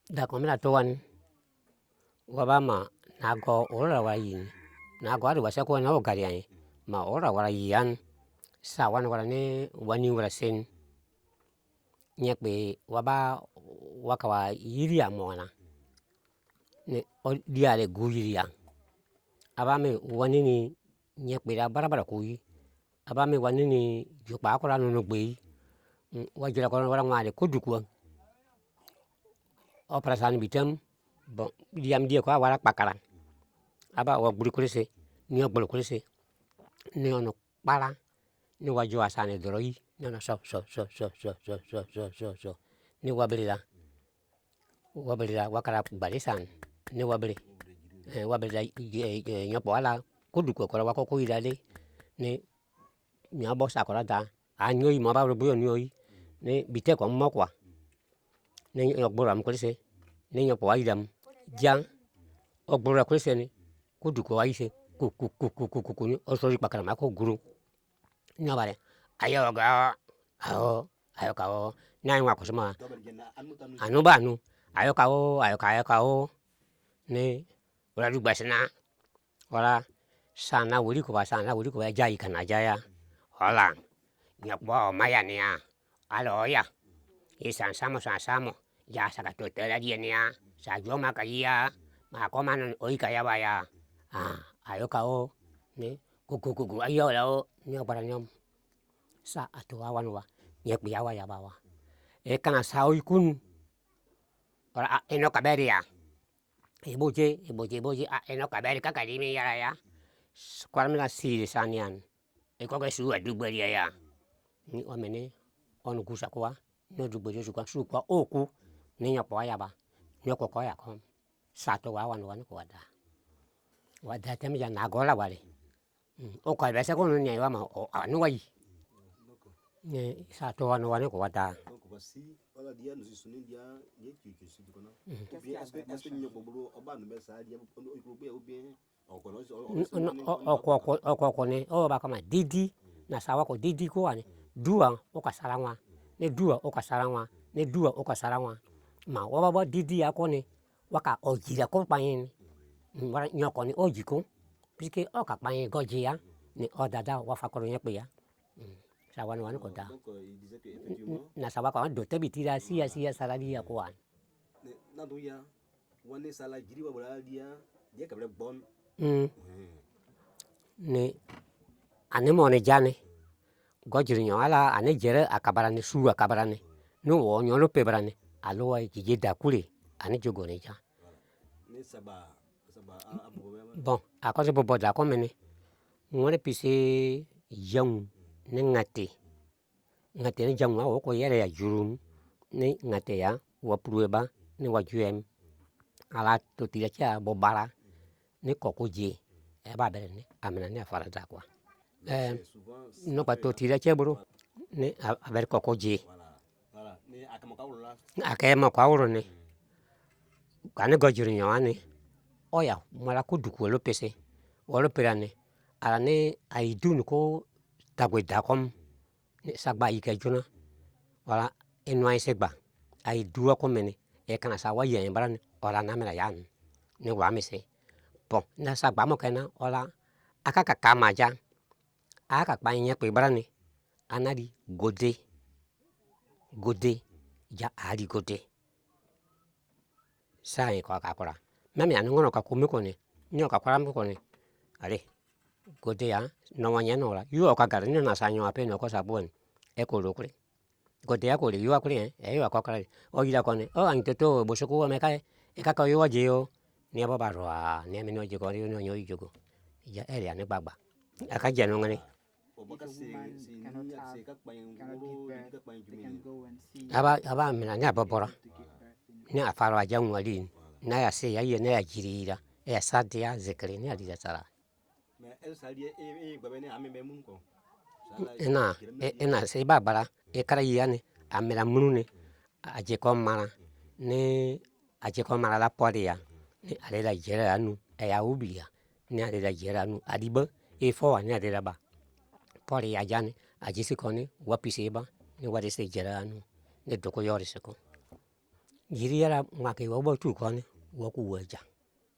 dakomina towan wabama nago ora wayin nago ada wasako na ogarian ma ora wara yian sawan warane wani warasen nyekbe waba wakawa yiria mona ne diare guyiria abame wanini nyekbe da bara kuyi abame wanini jukpa akora no gbe wajira ko wara ngale kodukwa operasaan bitam bon diam dia ko wara kpakara aba wa gburi kulise ni ogbolo kulise ni ono kpala ni waju asane doroi ni ono so ni wabelila wakara balisan ni wabele nyopo ala kodukwa kora wako kuyidale ni nyabo sakora da anyoi mo ba rubu nyoi ni bite ko mokwa ni ogboro am kulise ni nyopo ayidam ja ogboro kulise ni kodukwa ayise ku ni osori kpakara mako guru nyobare ayo ga ayo ka na nwa kusuma anu ba anu ayo ka ni ora dugbasina ora sana wuri ko jai kana jaya hola nyokbo maya nia aloya isan samo ya saka totela dia nia sa joma kaya ma komano oi kaya baya ayo ka ni ku ayo lao ni obara nyom sa atu awan wa nyekbi awa ya bawa ekana sawi kun ora eno kaberia iboje eno kaberi kakadimi ya kwaramila siri sanian ikoge su adugberia ya ni omene onu kusa kwa no dugberia su kwa oku ni nyopo ayaba nyoko ko ya kom sato wawan ko wada tem ya nagola wale oka bese ko nya wama anu wai ni sato anu wane ko wada okokone o bakama didi na sawa ko didi ko ane dua oka saranwa ni dua oka saranwa ni dua oka saranwa ma wababa didi akone waka ojira ko payin wara nyoko ni ojiko pike oka payin gojia ni odada wafakoro nyekpe ya sawan wan ko da na sawa ko do tebitira sia saladia ko an ni ane mone jane gojiri nyo ala ane jere akabarane su akabarane no wo nyolo pebrane alo jije dakule ane jogone ja bon akoso bobo da komene ngore pise yang ni ngate ni jang wa ko yere ya jurum ni ngate ya waprueba ni wajuem ala totira cha bobara ni kokoje eba bere ni amena ni afara da kwa no pato tira che buru ni aber kokoje akemo kwa uru ni kane gojiri nyo ani oya mara kuduku lo pese wolo perane ala ni aidun ko tagwe dakom ni sagba ike juna wala enwa segba aidu akomene ekana sawa yen barane ora na mera yan ni wa mise bon na sagba mo kena ola akaka kamaja aka kpanye kpe barane anadi gode ja ari gode sai ko akakora mami anu ngono ka kumi kone nyo ka kwara kone ale gode ya no wanya no la yu ka gar ni na sanyo ape no ko sabuen eko lokure gode ya ko le yu akure e yu akokra o yira kone o an toto bosoku wa mekae ekaka yo wajeo ni abo barwa ni amino jigo ni no nyo jigo ya ere ani gbagba aka je no ngani aba mina ni abobora ni afaro aja nwalin na ya se ya ye na ya jirira ya sadia zekre ni adira sara ena se babara e kara yani amela munune aje ko mara ni aje ko mara la podia ni ale la jera anu e ya ubia ni ale la jera anu adiba e fo ani ale la ba pori ajane aje sikoni wapise ba ni wade se jera anu ne doko yori seko Jiri yala make wo bo tu koni wo ku wo eja.